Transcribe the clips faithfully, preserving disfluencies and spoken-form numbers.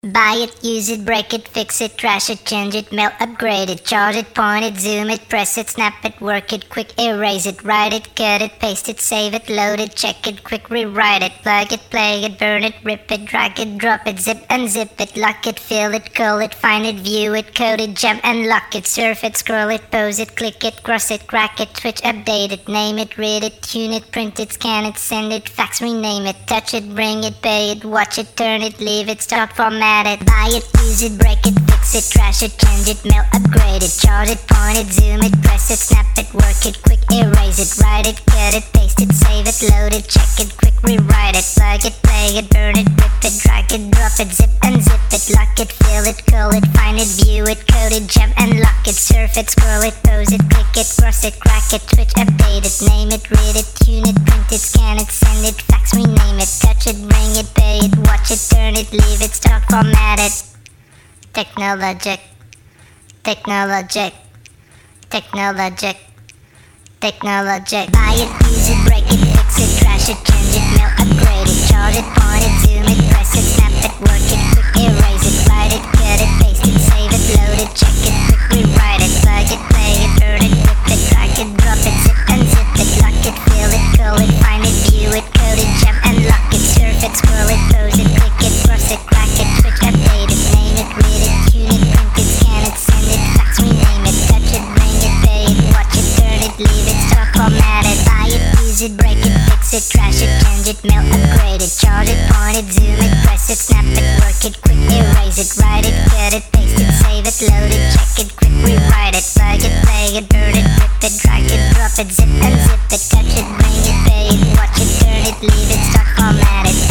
Buy it, use it, break it, fix it, trash it, change it, mail, upgrade it, charge it, point it, zoom it, press it, snap it, work it, quick erase it, write it, cut it, paste it, save it, load it, check it, quick rewrite it, plug it, play it, burn it, rip it, drag it, drop it, zip unzip it, lock it, fill it, call it, find it, view it, code it, jump and lock it, surf it, scroll it, pose it, click it, cross it, crack it, switch, update it, name it, read it, tune it, print it, scan it, send it, fax, rename it, touch it, bring it, pay it, watch it, turn it, leave it, start, format it, buy it, use it, break it, fix it, trash it, change it, mail, upgrade it, charge it, point it, zoom it, press it, snap it, work it, quick erase it, write it, cut it, paste it, save it, load it, check it, quick rewrite it, plug it, play it, burn it, rip it, drag it, drop it, zip unzip it, lock it, fill it, call it, find it, view it, code it, jump and lock it, surf it, scroll it, pose it, click it, cross it, crack it, switch, update it, name it, read it, tune it, print it, scan it, send it, fax, rename it, touch it, bring it, pay it, watch it, turn it, leave it, start, format it. Technologic, technologic, technologic, technologic. Buy it, use it, break it, fix it, trash it, change it, mail, upgrade it, charge it, point it, zoom it, press it, snap it, work it, quick erase it, write it, cut it, paste it, save it, load it, check it, quick rewrite it, plug it, play it, burn it, rip it, drag it, drop it, zip unzip it, lock it, fill it, call it, find it, view it, code it, jump and lock it, surf it, scroll it, pose it, click it, cross it, crack it, switch, update it, name it, read it, tune it, print it, scan it, send it, fax, rename it, touch it, bring it, pay it, watch it, turn it, leave it, start, format it, buy it, use it, break it, fix it, trash it, change it, mail, upgrade it, charge it, point it, zoom it, press it, snap it, work it, quick erase it, write it, cut it, paste it, save it, load it, check it, quick rewrite it, plug it, play it, burn it, rip it, drag it, drop it, zip unzip it, touch it, bring it, pay it, watch it, turn it, leave it, start, format it.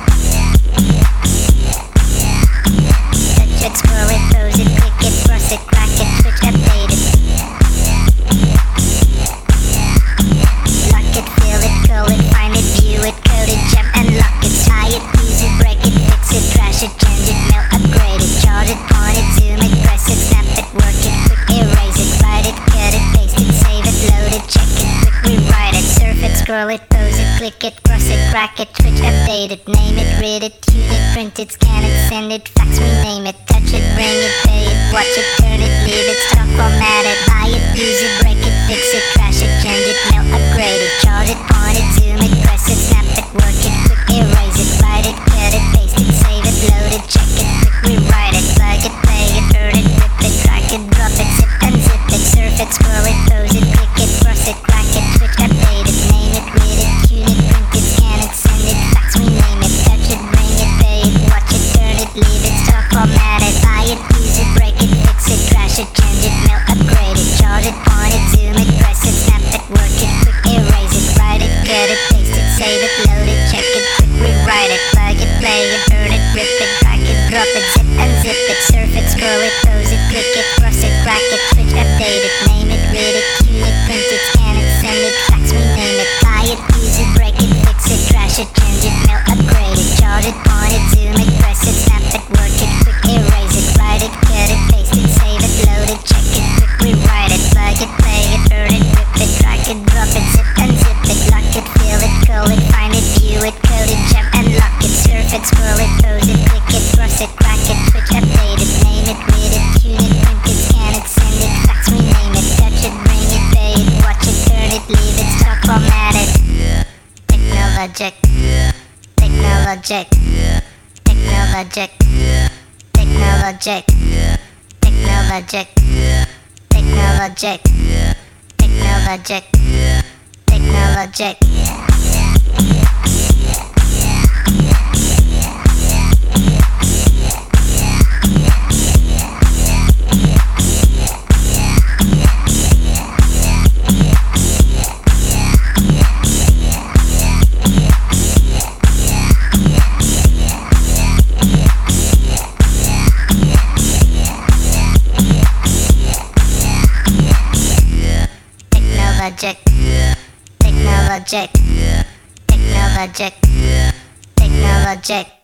Touch it, scroll it, pose it, click it, cross it, crack it, switch, update it. Lock it, fill it, call it, find it, view it, code it, jump and lock it. Buy it, use it, break it, fix it, trash it, change it, mail, upgrade it, charge it, point it, zoom it, press it, snap it, work it, quick erase it, write it, cut it, paste it, save it, load it, check it, quick rewrite it, surf it, scroll it, pose it, click it, cross it, crack it, switch, update it, name it, read it, tune it, print it, scan it, send it, fax, rename it, touch it, bring it, pay it, watch it, turn it, leave it, start, format it, buy it, use it, break it, fix it, trash it, change it, mail, upgrade it, charge it, point it, zoom it, press it, snap it, work it, quick erase it, write it, cut it, paste it, save it, load it, check it, quick rewrite it, plug it, play it, burn it, rip it, drag it, drop it, zip unzip it, surf it, scroll it, pose it, click it, cross it, crack it, switch, update it, name it, read it, tune it, print it, scan it, send it, fax, rename it, touch it, bring it, pay it, watch it, turn it, leave it, start, format it, buy it, use it, break it, fix it, trash it, change it, mail, upgrade it, charge it, point it, zoom it, press it, snap it, work it, quick erase it, write it, cut it, paste it, save it, load it, check it, quick rewrite it, plug it, play it, burn it, rip it, drag it, drop it, zip unzip it, surf it, scroll it, pose it, click it, cross it, crack it, switch, update it, name it, read it, tune it, print it, scan it, send it, fax, rename it, buy it, use it, break it, fix it, trash it, change it, mail, upgrade it, charge it, point it, zoom it, press it, snap it, work it, quick erase it, write it, cut it, paste it, save it, load it, check it, quick rewrite it, plug it, play it, burn it, rip it, drag it, drop it, zip unzip it, lock it, fill it, call it, find it, view it, code it, jump and lock it, surf it, scroll it, pose it, click it, cross it, crack it, switch, update it, name it, read it, tune it, print it, scan it, send it, fax, rename it, touch it, bring it, pay it, watch it, turn it, leave it, start, format it. Technologic, technologic, technologic, technologic, technologic, technologic, technologic, technologic. Technologic, technologic, technologic, technologic.